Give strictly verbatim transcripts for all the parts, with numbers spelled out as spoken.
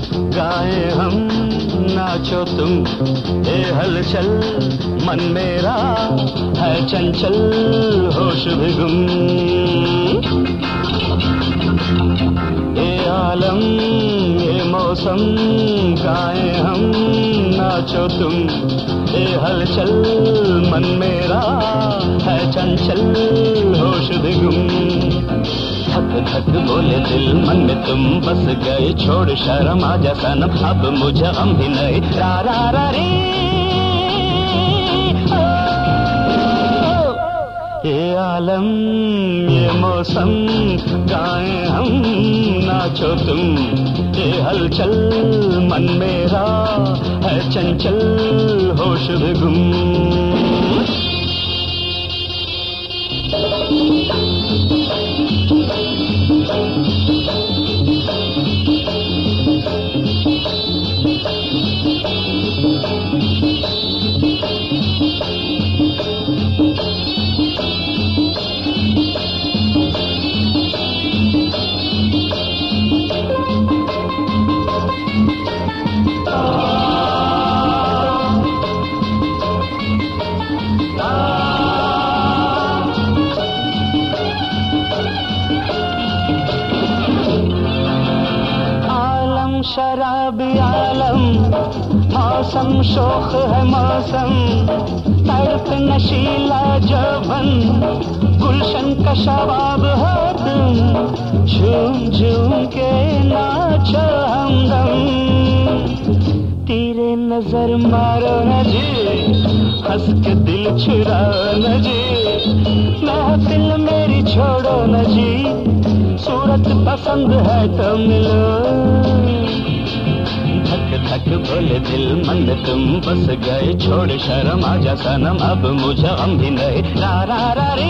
गाए हम नाचो तुम, ये हलचल मन मेरा है चंचल होश भी गुम। ये आलम ये मौसम गाए हम नाचो तुम, ये हलचल मन मेरा है चंचल होश भी गुम। धक धक बोले दिल मन में तुम बस गए, छोड़ शर्म आजा सनम अब मुझे गम भी नहीं। रा रा रा रे ये आलम ये मौसम गाए हम नाचो तुम, ये हलचल मन मेरा है चंचल होश भी गुम। शराबी आलम मौसम शोख है मौसम, तड़प नशीला जौवन गुलशन का शबाब हो तुम, झूम झूम के नाचो हमदम। तेरे नजर मारो न जी, हंस के दिल चुराओ न जी, महफिल मेरी छोड़ो न जी, सूरत पसंद है तो मिलो। धक धक बोले दिल मन में तुम बस गए, छोड़ शर्म आजा सनम अब मुझे गम भी नहीं। रा रा रा रे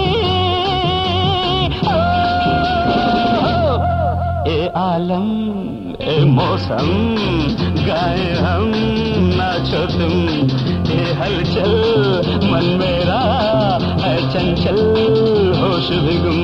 ए आलम ए मौसम गाए हम नाचो तुम, ये हलचल मन मेरा है चंचल होश भी गुम।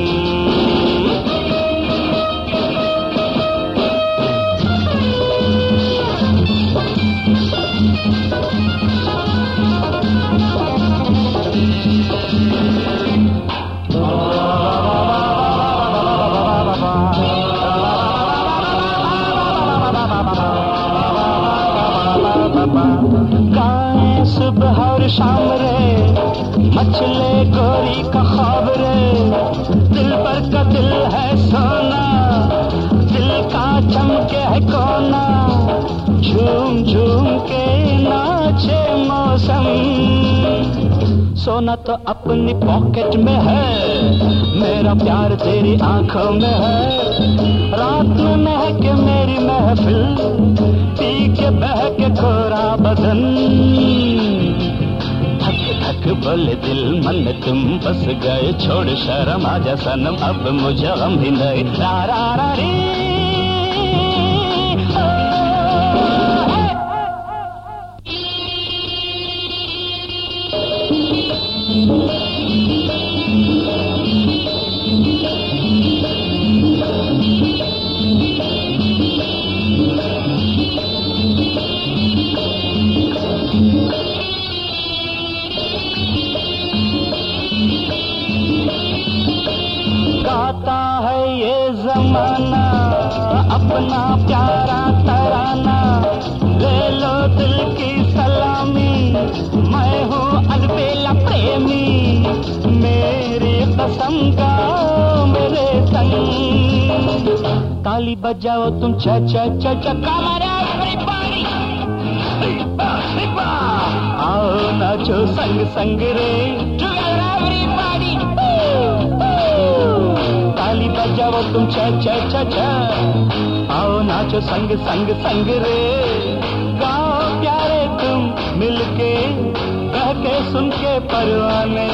गाएं सुबह और शाम रे, मचले गोरी का ख्वाब रे, दिल पर का दिल है सोना, दिल का चमके है कोना, झूम झूम के नाचे मौसम। सोना तो अपनी पॉकेट में है, मेरा प्यार तेरी आंखों में है, रात में महके मेरी महफिल, पी के बहके कोरा बदन। धक धक बोले दिल मन में तुम बस गए, छोड़ शर्म आजा सनम अब मुझे गम भी नहीं। रा रा रा रे गाता है ये जमाना अपना प्यारा तराना, ले लो दिल की सलामी, मैं हूँ अलबेला प्रेमी, मेरी कसम गाओ मेरे संग। ताली बजाओ तुम चा चा चा चा, कमर एवरीबॉडी, आओ नाचो संग संग रे, एवरीबॉडी, ताली बजाओ तुम चा चा चा चा, आओ नाचो संग संग संग रे, गाओ प्यारे तुम मिलके, कह के सुन के परवाने।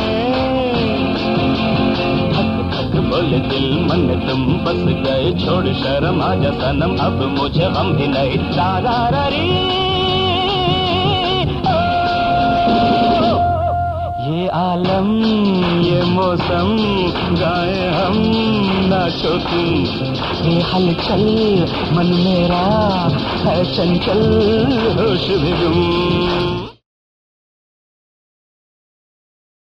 धक धक बोले दिल मन में तुम बस गए, छोड़ शर्म आजा सनम अब मुझे गम भी नहीं। रा रा रा री ये आलम ये मौसम गाए हम नाचो तुम, ये हलचल मन मेरा है चंचल होश भी गुम।